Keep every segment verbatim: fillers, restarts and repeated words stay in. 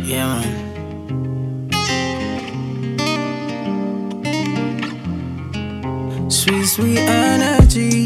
Yeah, man. Sweet, sweet energy.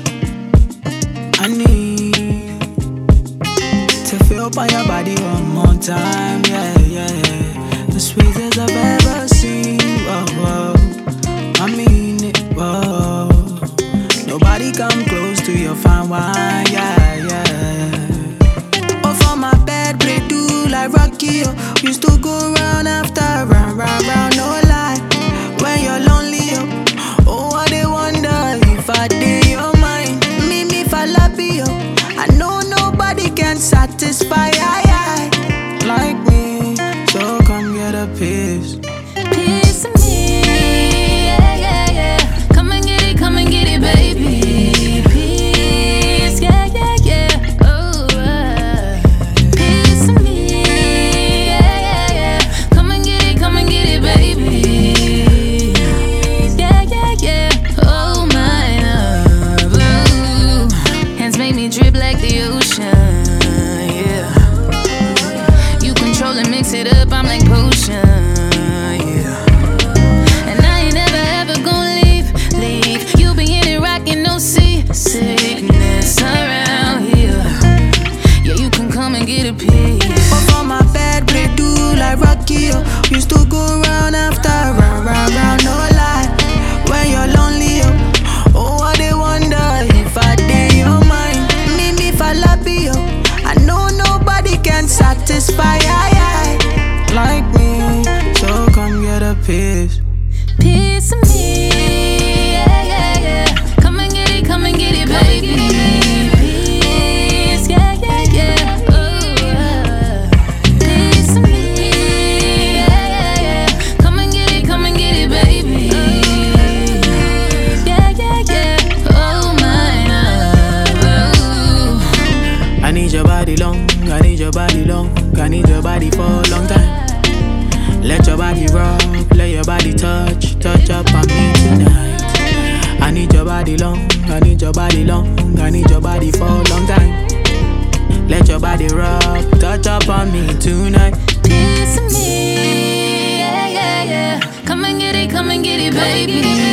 I need to feel by your body one more time. Yeah, yeah. The sweetest I've ever seen. Whoa, whoa. I mean it. Whoa. Nobody come close to your fine wine. Yeah, yeah. Off on my bed, play do like Rocky. Oh. Used to go round after round, round, round. No lie. When you're lonely, oh. Oh, I they wonder if I did your mind. Me, me, falapio. I know nobody can satisfy I, I, like me. So come get a piece. Piece of me, yeah, yeah, yeah. Come and get it, come and get it, baby. Piece, yeah, yeah, yeah. Oh, uh. Piece of me, yeah, yeah, yeah. Come and get it, come and get it, baby. Yeah, yeah, yeah. Oh, my love, ooh. Hands make me drip like the ocean, yeah. You control and mix it up, I'm like potion. Sickness around here. Yeah, you can come and get a piece. Off on my bed, play do like Rocky. Oh. Used to go round after round, round, round. No lie. When you're lonely, oh, oh I they wonder if I did your mind. Me, me, falapio. I know nobody can satisfy I, I, like me. So come get a piece. Piece of me. Yeah, yeah, yeah. Come and get it, come and get it, baby. Piece, yeah, yeah, yeah. Oh, uh. Piece of me. Yeah, yeah, yeah. Come and get it, come and get it, baby. Yeah, yeah, yeah. Oh, my love. I need your body long, I need your body long, I need your body for a long time. Let your body rock, let your body touch, touch up on me tonight. I need your body long, I need your body long, I need your body for a long time. Let your body rock, touch up on me tonight. Piece of me, yeah, yeah, yeah. Come and get it, come and get it, baby.